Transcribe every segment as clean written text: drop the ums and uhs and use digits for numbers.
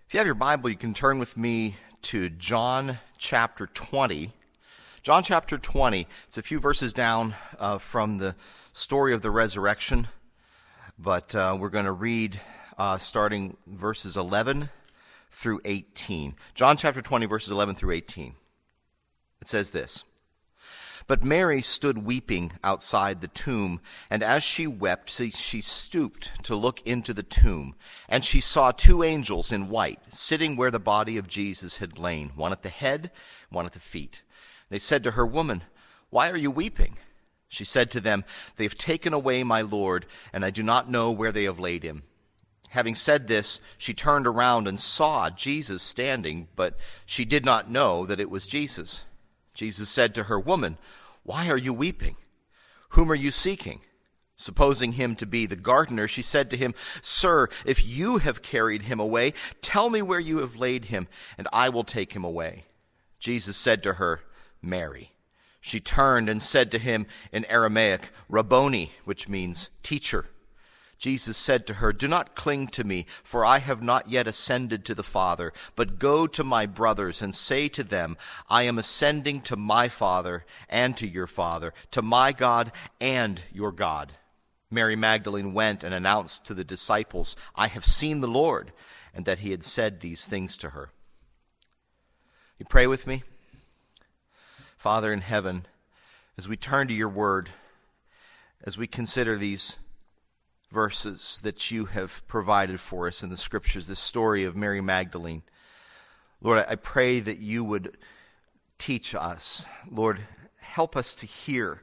If you have your Bible, you can turn with me to John chapter 20. John chapter 20, it's a few verses down from the story of the resurrection, but we're going to read starting verses 11 through 18. John chapter 20, verses 11 through 18. It says this: "But Mary stood weeping outside the tomb, and as she wept, she stooped to look into the tomb, and she saw two angels in white, sitting where the body of Jesus had lain, one at the head, one at the feet. They said to her, 'Woman, why are you weeping?' She said to them, 'They have taken away my Lord, and I do not know where they have laid him.' Having said this, she turned around and saw Jesus standing, but she did not know that it was Jesus. Jesus said to her, 'Woman, why are you weeping? Whom are you seeking?' Supposing him to be the gardener, she said to him, 'Sir, if you have carried him away, tell me where you have laid him, and I will take him away.' Jesus said to her, 'Mary.' She turned and said to him in Aramaic, 'Rabboni,' which means teacher. Jesus said to her, 'Do not cling to me, for I have not yet ascended to the Father, but go to my brothers and say to them, I am ascending to my Father and to your Father, to my God and your God.' Mary Magdalene went and announced to the disciples, 'I have seen the Lord,' and that he had said these things to her." You pray with me? Father in heaven, as we turn to your word, as we consider these verses that you have provided for us in the scriptures, this story of Mary Magdalene, Lord, I pray that you would teach us. Lord, help us to hear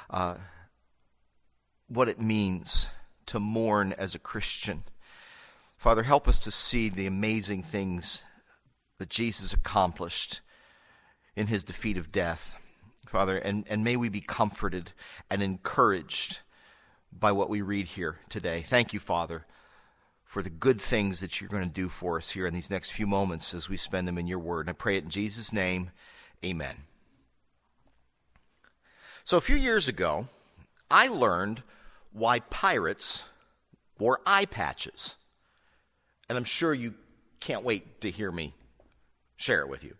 what it means to mourn as a Christian. Father, help us to see the amazing things that Jesus accomplished in his defeat of death. Father, and may we be comforted and encouraged by what we read here today. Thank you, Father, for the good things that you're going to do for us here in these next few moments as we spend them in your word. And I pray it in Jesus' name, amen. So a few years ago, I learned why pirates wore eye patches. And I'm sure you can't wait to hear me share it with you.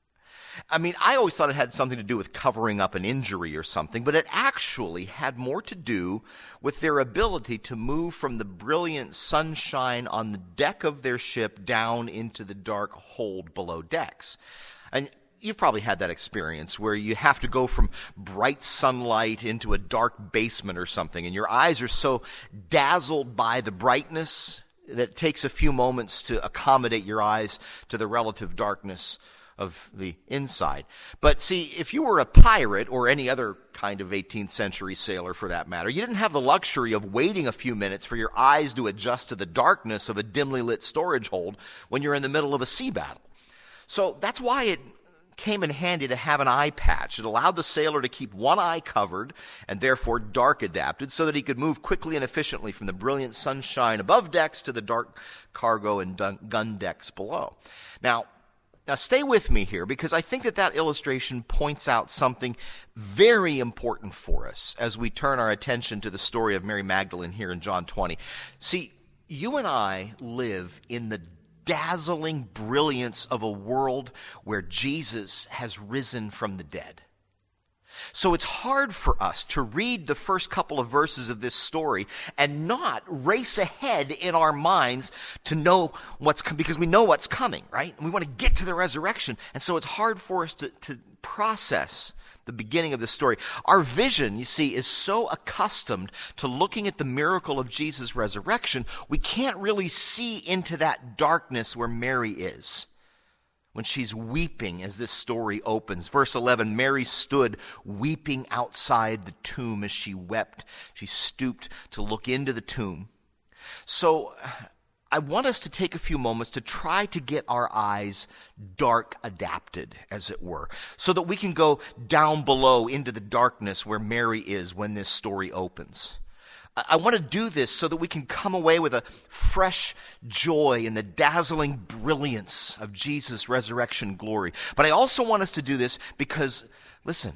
I mean, I always thought it had something to do with covering up an injury or something, but it actually had more to do with their ability to move from the brilliant sunshine on the deck of their ship down into the dark hold below decks. And you've probably had that experience where you have to go from bright sunlight into a dark basement or something, and your eyes are so dazzled by the brightness that it takes a few moments to accommodate your eyes to the relative darkness of the inside. But see, if you were a pirate or any other kind of 18th century sailor for that matter, you didn't have the luxury of waiting a few minutes for your eyes to adjust to the darkness of a dimly lit storage hold when you're in the middle of a sea battle. So that's why it came in handy to have an eye patch. It allowed the sailor to keep one eye covered and therefore dark adapted so that he could move quickly and efficiently from the brilliant sunshine above decks to the dark cargo and gun decks below. Now stay with me here, because I think that illustration points out something very important for us as we turn our attention to the story of Mary Magdalene here in John 20. See, you and I live in the dazzling brilliance of a world where Jesus has risen from the dead. So it's hard for us to read the first couple of verses of this story and not race ahead in our minds to know because we know what's coming, right? And we want to get to the resurrection. And so it's hard for us to process the beginning of the story. Our vision, you see, is so accustomed to looking at the miracle of Jesus' resurrection, we can't really see into that darkness where Mary is when she's weeping as this story opens. Verse 11, Mary stood weeping outside the tomb as she wept. She stooped to look into the tomb. So I want us to take a few moments to try to get our eyes dark adapted, as it were, so that we can go down below into the darkness where Mary is when this story opens. I want to do this so that we can come away with a fresh joy in the dazzling brilliance of Jesus' resurrection glory. But I also want us to do this because, listen,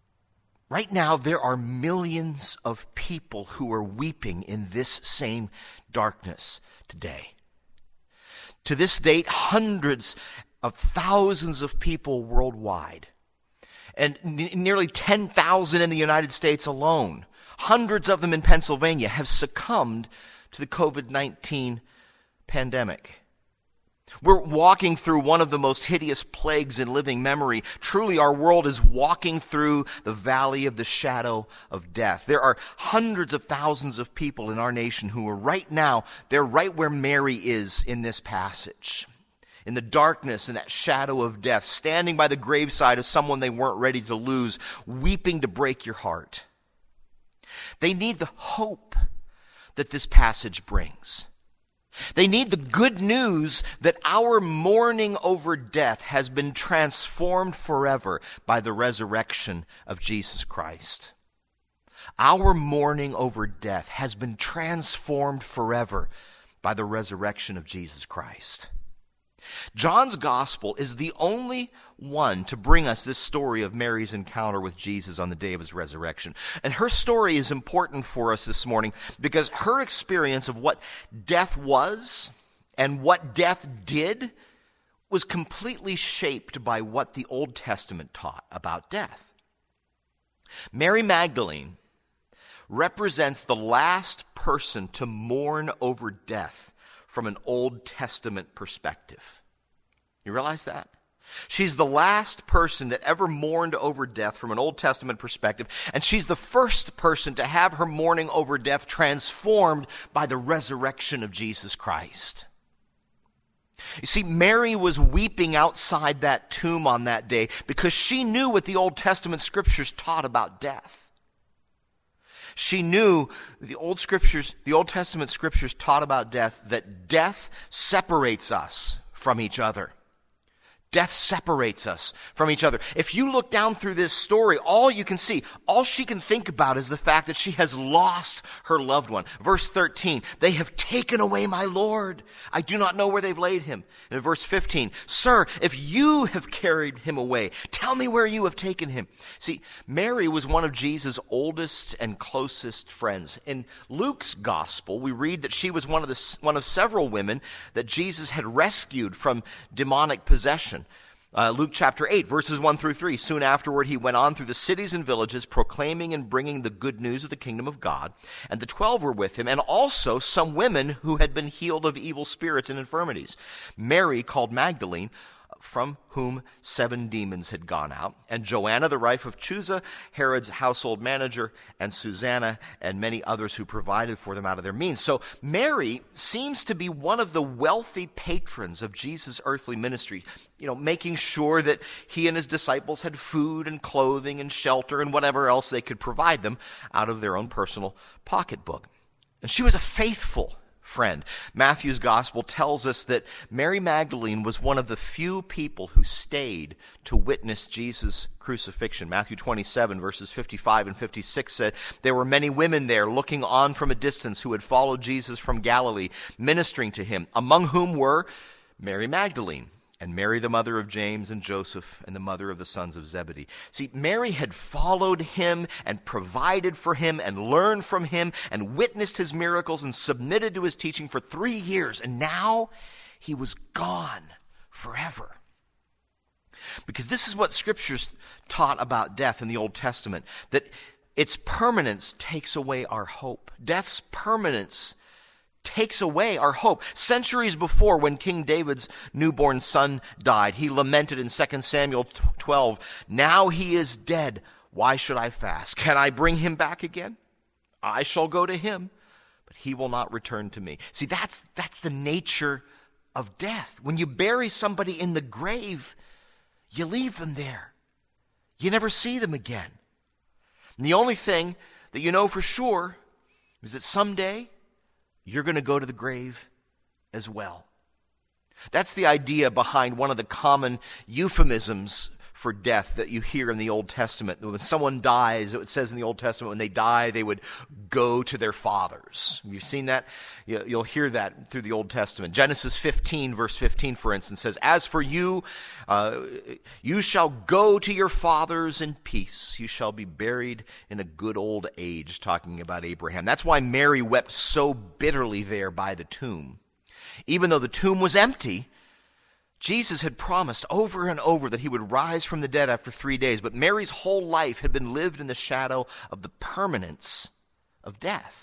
right now there are millions of people who are weeping in this same darkness today. To this date, hundreds of thousands of people worldwide, and nearly 10,000 in the United States alone, hundreds of them in Pennsylvania, have succumbed to the COVID-19 pandemic. We're walking through one of the most hideous plagues in living memory. Truly, our world is walking through the valley of the shadow of death. There are hundreds of thousands of people in our nation who are right now, they're right where Mary is in this passage. In the darkness and that shadow of death, standing by the graveside of someone they weren't ready to lose, weeping to break your heart. They need the hope that this passage brings. They need the good news that our mourning over death has been transformed forever by the resurrection of Jesus Christ. Our mourning over death has been transformed forever by the resurrection of Jesus Christ. John's gospel is the only one to bring us this story of Mary's encounter with Jesus on the day of his resurrection. And her story is important for us this morning because her experience of what death was and what death did was completely shaped by what the Old Testament taught about death. Mary Magdalene represents the last person to mourn over death from an Old Testament perspective. You realize that? She's the last person that ever mourned over death from an Old Testament perspective, and she's the first person to have her mourning over death transformed by the resurrection of Jesus Christ. You see, Mary was weeping outside that tomb on that day because she knew what the Old Testament scriptures taught about death. She knew the Old Testament scriptures taught about death, that death separates us from each other. Death separates us from each other. If you look down through this story, all she can think about is the fact that she has lost her loved one. Verse 13, they have taken away my Lord. I do not know where they've laid him. And in verse 15, sir, if you have carried him away, tell me where you have taken him. See, Mary was one of Jesus' oldest and closest friends. In Luke's gospel, we read that she was one of several women that Jesus had rescued from demonic possession. Luke chapter 8, verses 1 through 3. Soon afterward, he went on through the cities and villages, proclaiming and bringing the good news of the kingdom of God. And the 12 were with him, and also some women who had been healed of evil spirits and infirmities. Mary, called Magdalene, from whom 7 demons had gone out, and Joanna, the wife of Chuza, Herod's household manager, and Susanna, and many others who provided for them out of their means. So Mary seems to be one of the wealthy patrons of Jesus' earthly ministry, making sure that he and his disciples had food and clothing and shelter and whatever else they could provide them out of their own personal pocketbook. And she was a faithful friend. Matthew's gospel tells us that Mary Magdalene was one of the few people who stayed to witness Jesus' crucifixion. Matthew 27 verses 55 and 56 said, there were many women there looking on from a distance who had followed Jesus from Galilee, ministering to him, among whom were Mary Magdalene, and Mary, the mother of James and Joseph, and the mother of the sons of Zebedee. See, Mary had followed him and provided for him and learned from him and witnessed his miracles and submitted to his teaching for 3 years. And now he was gone forever. Because this is what scriptures taught about death in the Old Testament, that its permanence takes away our hope. Death's permanence takes away our hope. Centuries before, when King David's newborn son died, he lamented in 2 Samuel 12, now he is dead. Why should I fast? Can I bring him back again? I shall go to him, but he will not return to me. See, that's the nature of death. When you bury somebody in the grave, you leave them there. You never see them again. And the only thing that you know for sure is that someday you're going to go to the grave as well. That's the idea behind one of the common euphemisms for death that you hear in the Old Testament. When someone dies, it says in the Old Testament, when they die, they would go to their fathers. You've seen that? You'll hear that through the Old Testament. Genesis 15, verse 15, for instance, says, as for you, you shall go to your fathers in peace. You shall be buried in a good old age, talking about Abraham. That's why Mary wept so bitterly there by the tomb. Even though the tomb was empty, Jesus had promised over and over that he would rise from the dead after 3 days, but Mary's whole life had been lived in the shadow of the permanence of death.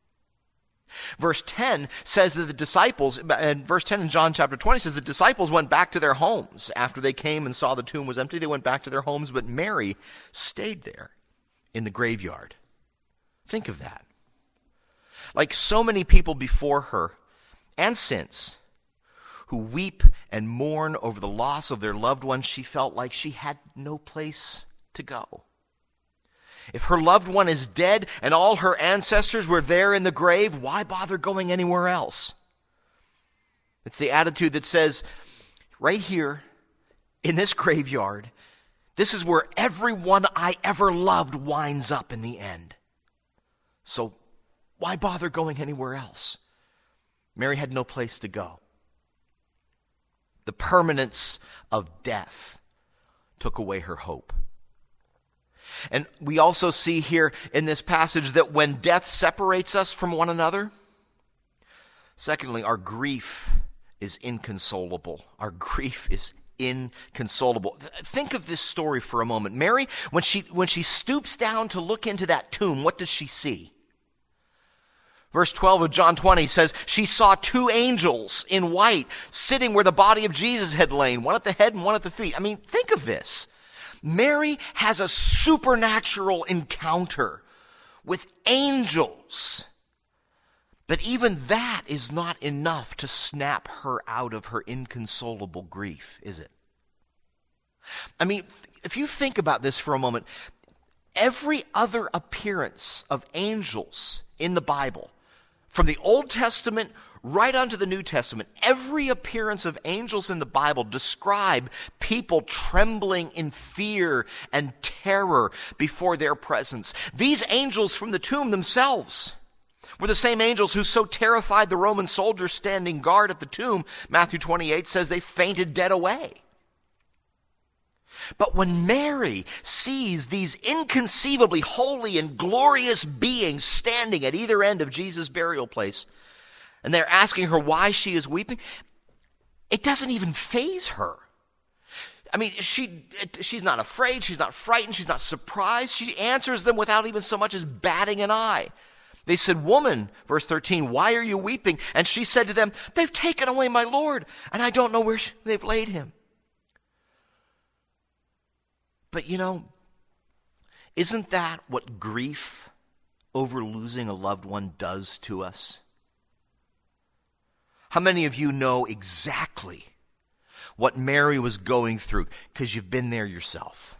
Verse 10 says that the disciples, and verse 10 in John chapter 20 says the disciples went back to their homes. After they came and saw the tomb was empty, they went back to their homes, but Mary stayed there in the graveyard. Think of that. Like so many people before her and since, who weep and mourn over the loss of their loved ones, she felt like she had no place to go. If her loved one is dead and all her ancestors were there in the grave, why bother going anywhere else? It's the attitude that says, right here in this graveyard, this is where everyone I ever loved winds up in the end. So why bother going anywhere else? Mary had no place to go. The permanence of death took away her hope. And we also see here in this passage that when death separates us from one another, secondly, our grief is inconsolable. Our grief is inconsolable. Think of this story for a moment. Mary, when she stoops down to look into that tomb, what does she see? Verse 12 of John 20 says, she saw 2 angels in white sitting where the body of Jesus had lain, one at the head and one at the feet. I mean, think of this. Mary has a supernatural encounter with angels. But even that is not enough to snap her out of her inconsolable grief, is it? I mean, if you think about this for a moment, every other appearance of angels in the Bible, from the Old Testament right onto the New Testament, every appearance of angels in the Bible describe people trembling in fear and terror before their presence. These angels from the tomb themselves were the same angels who so terrified the Roman soldiers standing guard at the tomb, Matthew 28 says they fainted dead away. But when Mary sees these inconceivably holy and glorious beings standing at either end of Jesus' burial place, and they're asking her why she is weeping, it doesn't even faze her. I mean, she's not afraid, she's not frightened, she's not surprised. She answers them without even so much as batting an eye. They said, "Woman," verse 13, "why are you weeping?" And she said to them, "They've taken away my Lord, and I don't know where they've laid him." But you know, isn't that what grief over losing a loved one does to us? How many of you know exactly what Mary was going through because you've been there yourself?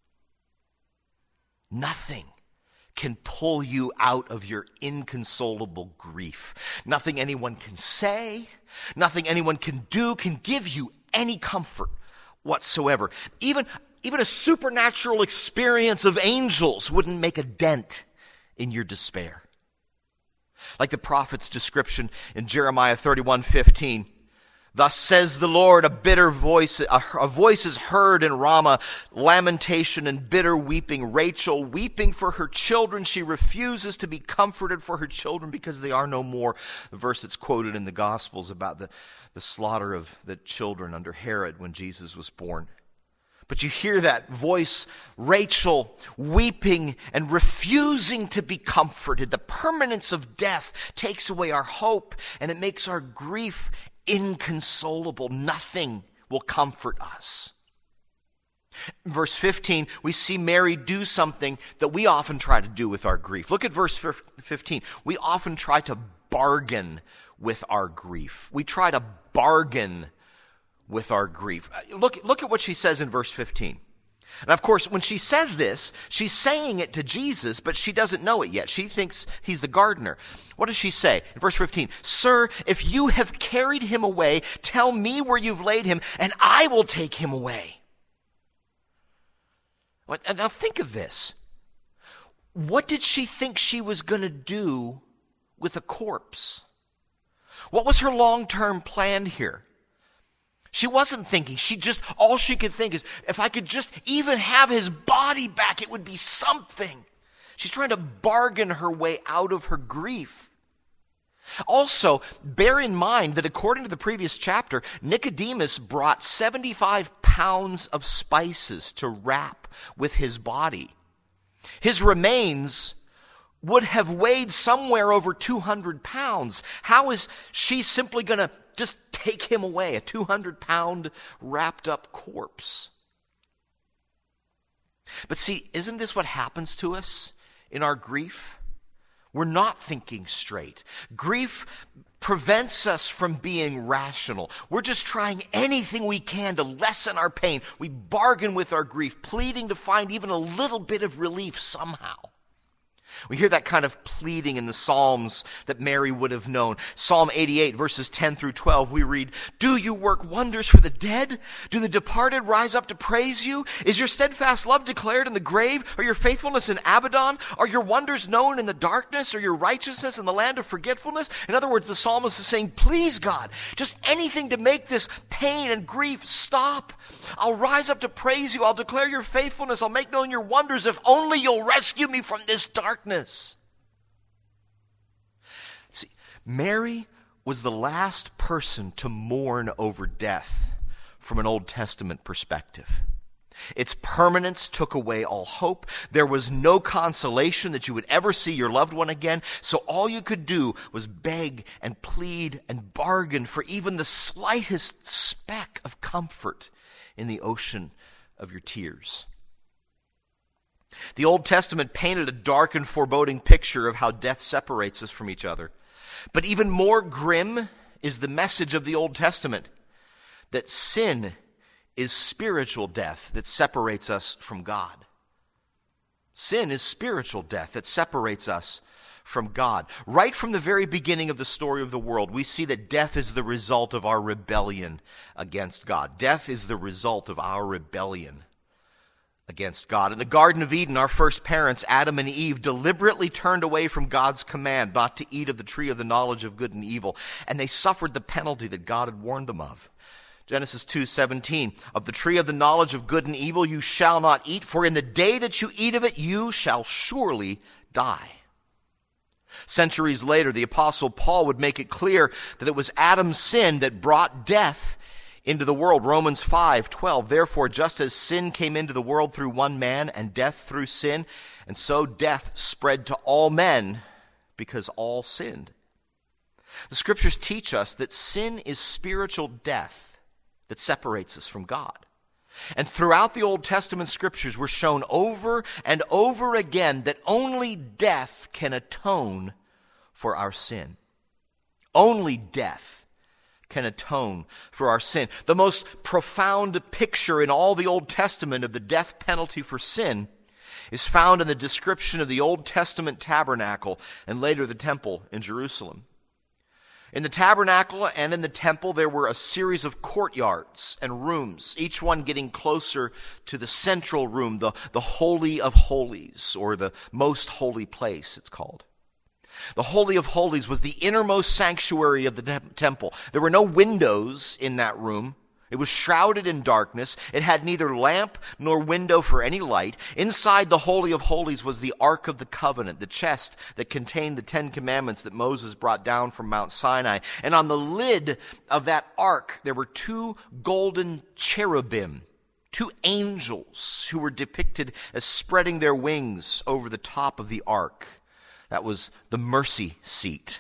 Nothing can pull you out of your inconsolable grief. Nothing anyone can say, nothing anyone can do can give you any comfort whatsoever. Even a supernatural experience of angels wouldn't make a dent in your despair. Like the prophet's description in Jeremiah 31:15. "Thus says the Lord, a voice is heard in Ramah, lamentation and bitter weeping. Rachel weeping for her children. She refuses to be comforted for her children because they are no more." The verse that's quoted in the Gospels about the slaughter of the children under Herod when Jesus was born. But you hear that voice, Rachel weeping and refusing to be comforted. The permanence of death takes away our hope, and it makes our grief inconsolable. Nothing will comfort us. In verse 15, we see Mary do something that we often try to do with our grief. Look at verse 15. We often try to bargain with our grief. We try to bargain with our grief. Look at what she says in verse 15. And of course, when she says this, she's saying it to Jesus, but she doesn't know it yet. She thinks he's the gardener. What does she say? In verse 15, "Sir, if you have carried him away, tell me where you've laid him, and I will take him away." And now think of this. What did she think she was going to do with a corpse? What was her long-term plan here? She wasn't thinking. All she could think is, if I could just even have his body back, it would be something. She's trying to bargain her way out of her grief. Also, bear in mind that according to the previous chapter, Nicodemus brought 75 pounds of spices to wrap with his body. His remains would have weighed somewhere over 200 pounds. How is she simply going to just take him away, a 200-pound wrapped up corpse? But see, isn't this what happens to us in our grief? We're not thinking straight. Grief prevents us from being rational. We're just trying anything we can to lessen our pain. We bargain with our grief, pleading to find even a little bit of relief somehow. We hear that kind of pleading in the Psalms that Mary would have known. Psalm 88, verses 10 through 12, we read, "Do you work wonders for the dead? Do the departed rise up to praise you? Is your steadfast love declared in the grave, or your faithfulness in Abaddon? Are your wonders known in the darkness, or your righteousness in the land of forgetfulness?" In other words, the psalmist is saying, please God, just anything to make this pain and grief stop. I'll rise up to praise you. I'll declare your faithfulness. I'll make known your wonders if only you'll rescue me from this darkness. See, Mary was the last person to mourn over death from an Old Testament perspective. Its permanence took away all hope. There was no consolation that you would ever see your loved one again. So all you could do was beg and plead and bargain for even the slightest speck of comfort in the ocean of your tears. The Old Testament painted a dark and foreboding picture of how death separates us from each other. But even more grim is the message of the Old Testament, that sin is spiritual death that separates us from God. Sin is spiritual death that separates us from God. Right from the very beginning of the story of the world, we see that death is the result of our rebellion against God. Death is the result of our rebellion against God. In the Garden of Eden, our first parents, Adam and Eve, deliberately turned away from God's command not to eat of the tree of the knowledge of good and evil, and they suffered the penalty that God had warned them of. Genesis 2:17, "Of the tree of the knowledge of good and evil you shall not eat, for in the day that you eat of it you shall surely die." Centuries later, the Apostle Paul would make it clear that it was Adam's sin that brought death into the world. Romans 5:12, "Therefore, just as sin came into the world through one man, and death through sin, and so death spread to all men because all sinned." The scriptures teach us that sin is spiritual death that separates us from God. And throughout the Old Testament scriptures, we're shown over and over again that only death can atone for our sin. Only death can atone for our sin. The most profound picture in all the Old Testament of the death penalty for sin is found in the description of the Old Testament tabernacle and later the temple in Jerusalem. In the tabernacle and in the temple, there were a series of courtyards and rooms, each one getting closer to the central room, the Holy of Holies, or the most holy place, it's called. The Holy of Holies was the innermost sanctuary of the temple. There were no windows in that room. It was shrouded in darkness. It had neither lamp nor window for any light. Inside the Holy of Holies was the Ark of the Covenant, the chest that contained the 10 Commandments that Moses brought down from Mount Sinai. And on the lid of that ark, there were 2 golden cherubim, 2 angels who were depicted as spreading their wings over the top of the ark. That was the mercy seat.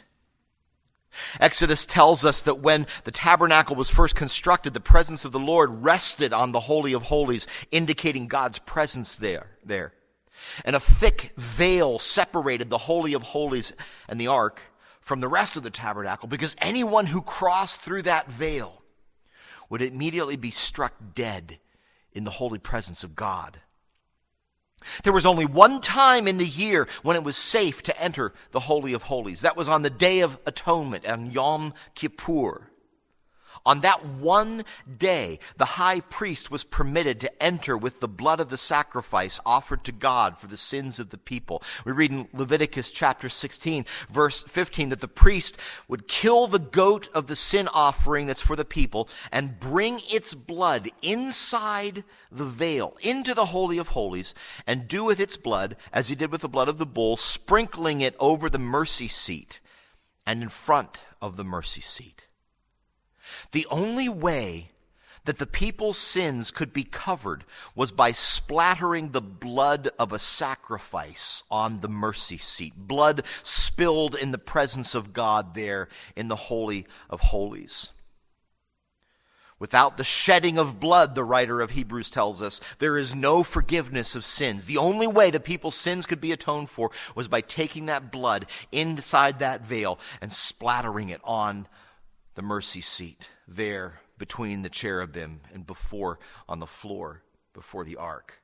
Exodus tells us that when the tabernacle was first constructed, the presence of the Lord rested on the Holy of Holies, indicating God's presence there. And a thick veil separated the Holy of Holies and the ark from the rest of the tabernacle, because anyone who crossed through that veil would immediately be struck dead in the holy presence of God. There was only one time in the year when it was safe to enter the Holy of Holies. That was on the Day of Atonement, on Yom Kippur. On that one day, the high priest was permitted to enter with the blood of the sacrifice offered to God for the sins of the people. We read in Leviticus chapter 16, verse 15, that the priest would kill the goat of the sin offering that's for the people and bring its blood inside the veil into the Holy of Holies, and do with its blood as he did with the blood of the bull, sprinkling it over the mercy seat and in front of the mercy seat. The only way that the people's sins could be covered was by splattering the blood of a sacrifice on the mercy seat, blood spilled in the presence of God there in the Holy of Holies. Without the shedding of blood, the writer of Hebrews tells us, there is no forgiveness of sins. The only way that people's sins could be atoned for was by taking that blood inside that veil and splattering it on the mercy seat there between the cherubim and before on the floor before the ark.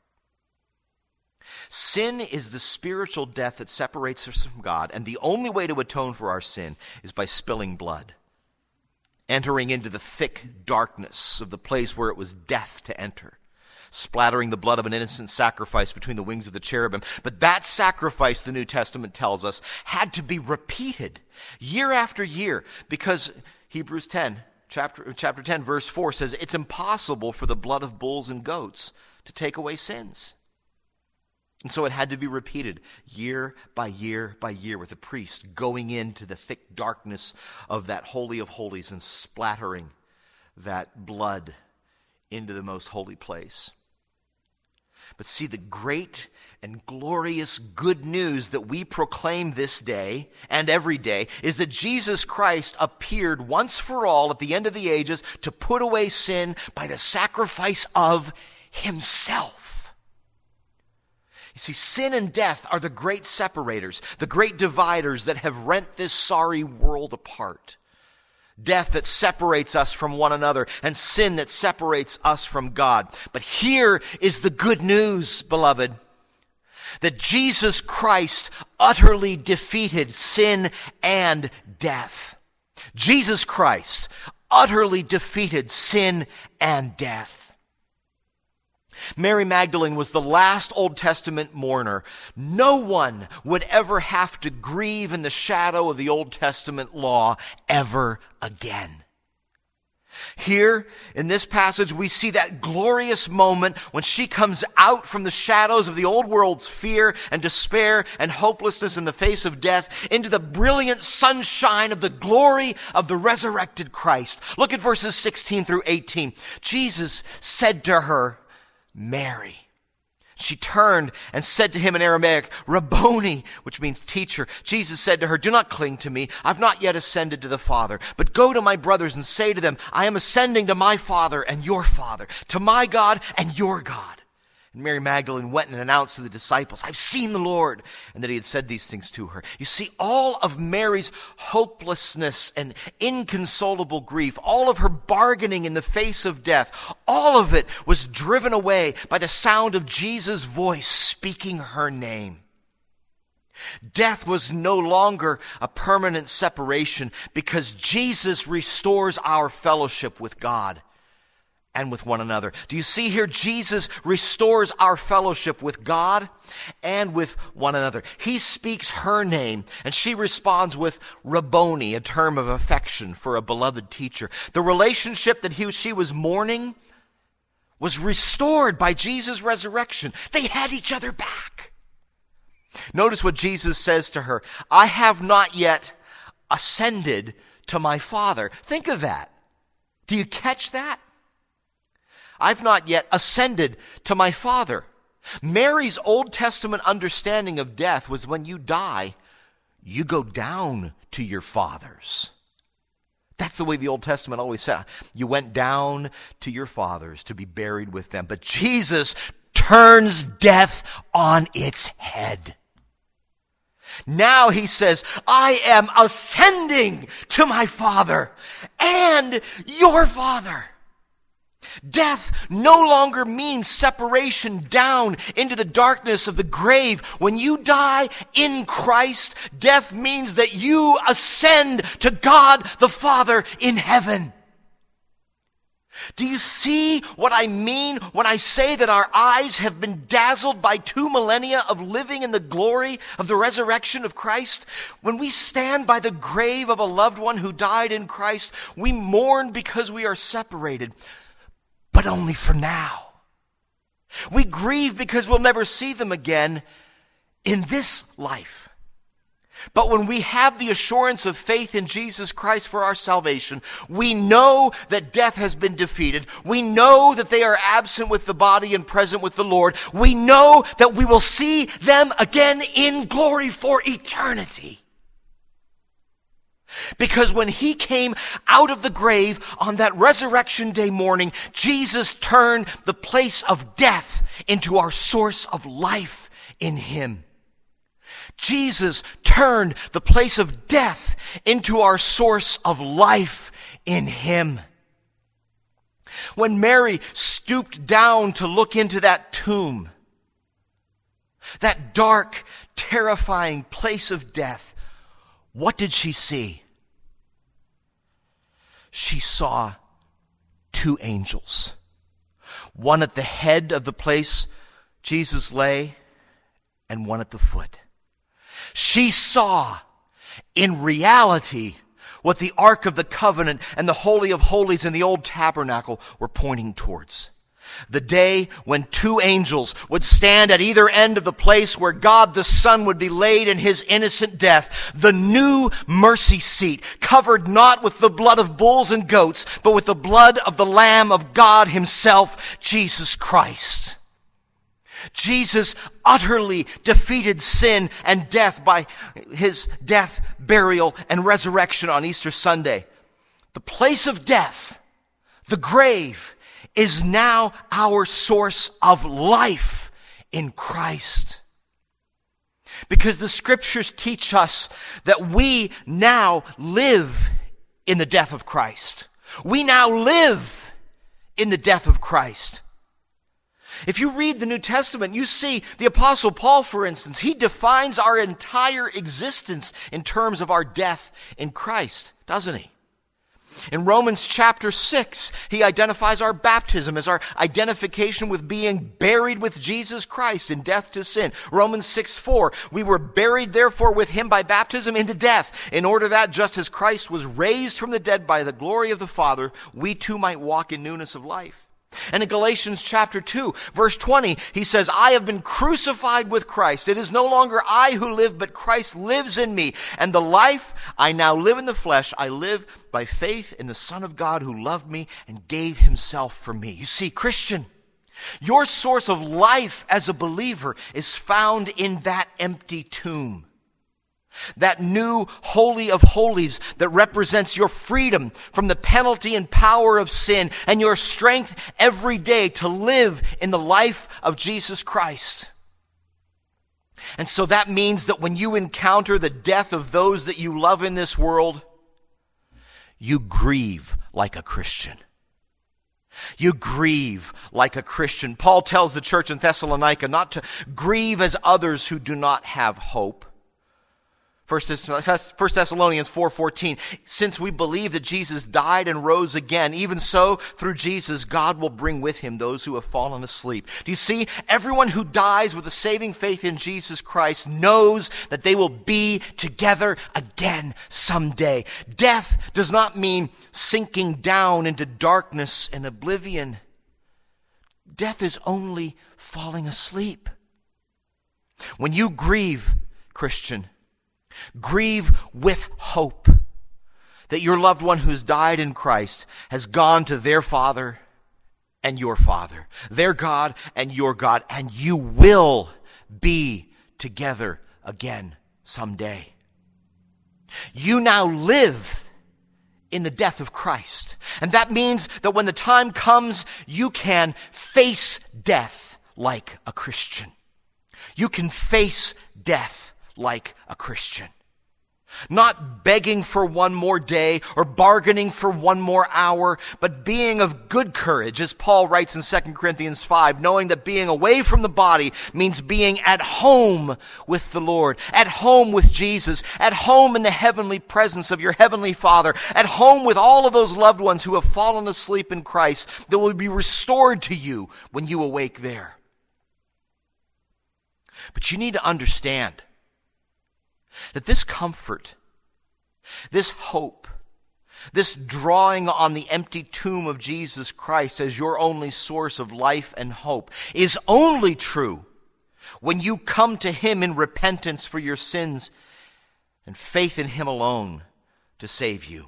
Sin is the spiritual death that separates us from God, and the only way to atone for our sin is by spilling blood, entering into the thick darkness of the place where it was death to enter, splattering the blood of an innocent sacrifice between the wings of the cherubim. But that sacrifice, the New Testament tells us, had to be repeated year after year, because Hebrews 10, chapter 10, verse 4 says, it's impossible for the blood of bulls and goats to take away sins. And so it had to be repeated year by year by year, with the priest going into the thick darkness of that Holy of Holies and splattering that blood into the most holy place. But see, the great and glorious good news that we proclaim this day and every day is that Jesus Christ appeared once for all at the end of the ages to put away sin by the sacrifice of himself. You see, sin and death are the great separators, the great dividers that have rent this sorry world apart. Death that separates us from one another, and sin that separates us from God. But here is the good news, beloved, that Jesus Christ utterly defeated sin and death. Jesus Christ utterly defeated sin and death. Mary Magdalene was the last Old Testament mourner. No one would ever have to grieve in the shadow of the Old Testament law ever again. Here, in this passage, we see that glorious moment when she comes out from the shadows of the old world's fear and despair and hopelessness in the face of death into the brilliant sunshine of the glory of the resurrected Christ. Look at verses 16 through 18. Jesus said to her, Mary. She turned and said to him in Aramaic, Rabboni, which means teacher. Jesus said to her, do not cling to me. I've not yet ascended to the Father, but go to my brothers and say to them, I am ascending to my Father and your Father, to my God and your God. And Mary Magdalene went and announced to the disciples, I've seen the Lord, and that he had said these things to her. You see, all of Mary's hopelessness and inconsolable grief, all of her bargaining in the face of death, all of it was driven away by the sound of Jesus' voice speaking her name. Death was no longer a permanent separation because Jesus restores our fellowship with God and with one another. Do you see here? Jesus restores our fellowship with God and with one another. He speaks her name, and she responds with Rabboni, a term of affection for a beloved teacher. The relationship that she was mourning was restored by Jesus' resurrection. They had each other back. Notice what Jesus says to her. I have not yet ascended to my Father. Think of that. Do you catch that? I've not yet ascended to my Father. Mary's Old Testament understanding of death was when you die, you go down to your fathers. That's the way the Old Testament always said. You went down to your fathers to be buried with them. But Jesus turns death on its head. Now he says, I am ascending to my Father and your Father. Death no longer means separation down into the darkness of the grave. When you die in Christ, death means that you ascend to God the Father in heaven. Do you see what I mean when I say that our eyes have been dazzled by 2 millennia of living in the glory of the resurrection of Christ? When we stand by the grave of a loved one who died in Christ, we mourn because we are separated. But only for now. We grieve because we'll never see them again in this life. But when we have the assurance of faith in Jesus Christ for our salvation, we know that death has been defeated. We know that they are absent with the body and present with the Lord. We know that we will see them again in glory for eternity. Because when he came out of the grave on that resurrection day morning, Jesus turned the place of death into our source of life in him. Jesus turned the place of death into our source of life in him. When Mary stooped down to look into that tomb, that dark, terrifying place of death, what did she see? She saw two angels. One at the head of the place Jesus lay, and one at the foot. She saw, in reality, what the Ark of the Covenant and the Holy of Holies in the old tabernacle were pointing towards. The day when two angels would stand at either end of the place where God the Son would be laid in his innocent death, the new mercy seat, covered not with the blood of bulls and goats, but with the blood of the Lamb of God himself, Jesus Christ. Jesus utterly defeated sin and death by his death, burial, and resurrection on Easter Sunday. The place of death, the grave, is now our source of life in Christ. Because the scriptures teach us that we now live in the death of Christ. We now live in the death of Christ. If you read the New Testament, you see the Apostle Paul, for instance, he defines our entire existence in terms of our death in Christ, doesn't he? In Romans chapter 6, he identifies our baptism as our identification with being buried with Jesus Christ in death to sin. Romans 6:4, we were buried therefore with him by baptism into death, in order that just as Christ was raised from the dead by the glory of the Father, we too might walk in newness of life. And in Galatians chapter 2, verse 20, he says, I have been crucified with Christ. It is no longer I who live, but Christ lives in me. And the life I now live in the flesh, I live by faith in the Son of God who loved me and gave himself for me. You see, Christian, your source of life as a believer is found in that empty tomb. That new Holy of Holies that represents your freedom from the penalty and power of sin and your strength every day to live in the life of Jesus Christ. And so that means that when you encounter the death of those that you love in this world, you grieve like a Christian. You grieve like a Christian. Paul tells the church in Thessalonica not to grieve as others who do not have hope. 1 Thessalonians 4:14, since we believe that Jesus died and rose again, even so, through Jesus, God will bring with him those who have fallen asleep. Do you see? Everyone who dies with a saving faith in Jesus Christ knows that they will be together again someday. Death does not mean sinking down into darkness and oblivion. Death is only falling asleep. When you grieve, Christian, grieve with hope that your loved one who's died in Christ has gone to their Father and your Father, their God and your God, and you will be together again someday. You now live in the death of Christ, and that means that when the time comes, you can face death like a Christian. You can face death like a Christian. Not begging for one more day or bargaining for one more hour, but being of good courage, as Paul writes in 2 Corinthians 5, knowing that being away from the body means being at home with the Lord, at home with Jesus, at home in the heavenly presence of your heavenly Father, at home with all of those loved ones who have fallen asleep in Christ that will be restored to you when you awake there. But you need to understand that this comfort, this hope, this drawing on the empty tomb of Jesus Christ as your only source of life and hope is only true when you come to him in repentance for your sins and faith in him alone to save you.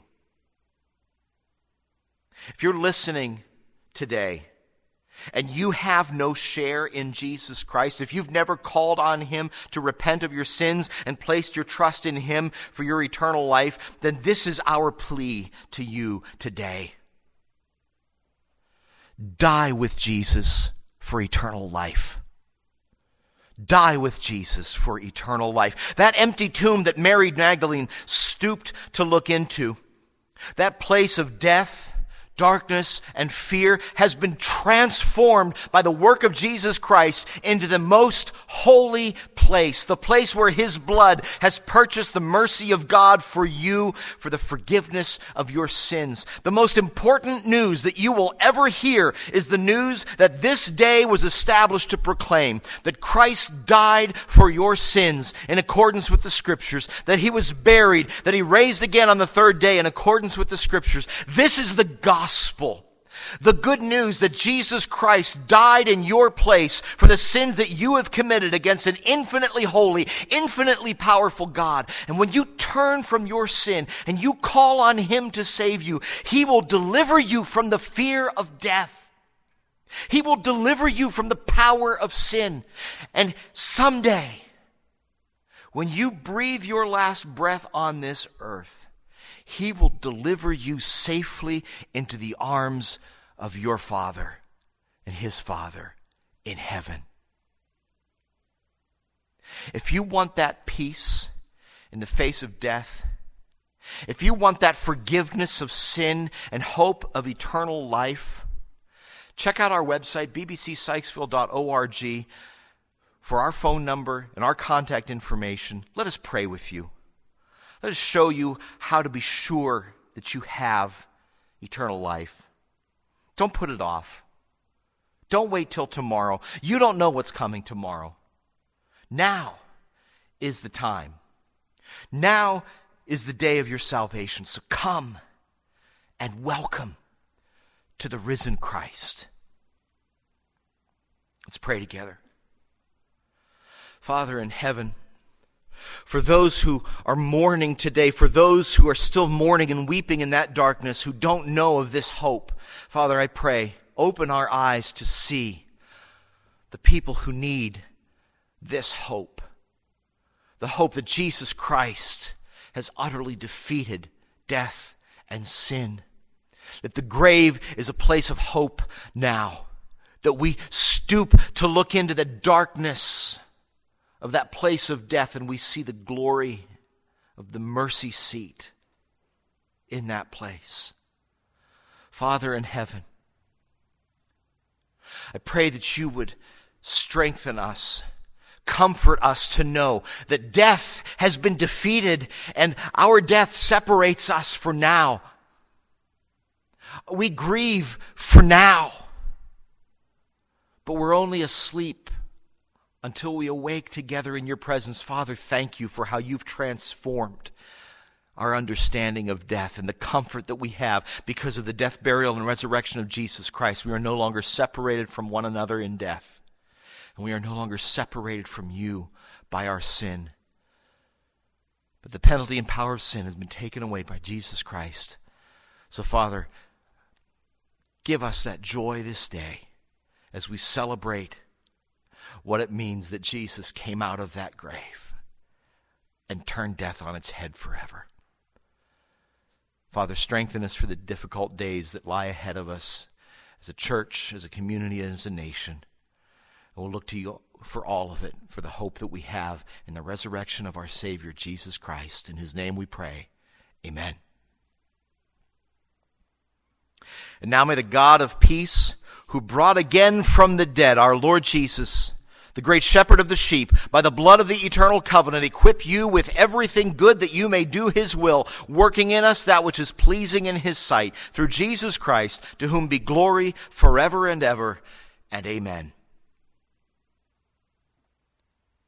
If you're listening today and you have no share in Jesus Christ, if you've never called on him to repent of your sins and placed your trust in him for your eternal life, then this is our plea to you today. Die with Jesus for eternal life. Die with Jesus for eternal life. That empty tomb that Mary Magdalene stooped to look into, that place of death, darkness, and fear has been transformed by the work of Jesus Christ into the most holy place, the place where his blood has purchased the mercy of God for you, for the forgiveness of your sins. The most important news that you will ever hear is the news that this day was established to proclaim that Christ died for your sins in accordance with the Scriptures, that he was buried, that he raised again on the third day in accordance with the Scriptures. This is the gospel. The good news that Jesus Christ died in your place for the sins that you have committed against an infinitely holy, infinitely powerful God. And when you turn from your sin and you call on him to save you, he will deliver you from the fear of death. He will deliver you from the power of sin. And someday, when you breathe your last breath on this earth, he will deliver you safely into the arms of your Father and his Father in heaven. If you want that peace in the face of death, if you want that forgiveness of sin and hope of eternal life, check out our website, bbcsykesville.org, for our phone number and our contact information. Let us pray with you. Let us show you how to be sure that you have eternal life. Don't put it off. Don't wait till tomorrow. You don't know what's coming tomorrow. Now is the time. Now is the day of your salvation. So come and welcome to the risen Christ. Let's pray together. Father in heaven, for those who are mourning today, for those who are still mourning and weeping in that darkness, who don't know of this hope, Father, I pray, open our eyes to see the people who need this hope. The hope that Jesus Christ has utterly defeated death and sin. That the grave is a place of hope now. That we stoop to look into the darkness of that place of death, and we see the glory of the mercy seat in that place. Father in heaven, I pray that you would strengthen us, comfort us to know that death has been defeated and our death separates us for now. We grieve for now, but we're only asleep until we awake together in your presence. Father, thank you for how you've transformed our understanding of death and the comfort that we have because of the death, burial, and resurrection of Jesus Christ. We are no longer separated from one another in death, and we are no longer separated from you by our sin. But the penalty and power of sin has been taken away by Jesus Christ. So, Father, give us that joy this day as we celebrate what it means that Jesus came out of that grave and turned death on its head forever. Father, strengthen us for the difficult days that lie ahead of us as a church, as a community, and as a nation. And we'll look to you for all of it, for the hope that we have in the resurrection of our Savior, Jesus Christ, in whose name we pray. Amen. And now may the God of peace, who brought again from the dead our Lord Jesus, the great shepherd of the sheep, by the blood of the eternal covenant, equip you with everything good that you may do his will, working in us that which is pleasing in his sight, through Jesus Christ, to whom be glory forever and ever. And amen.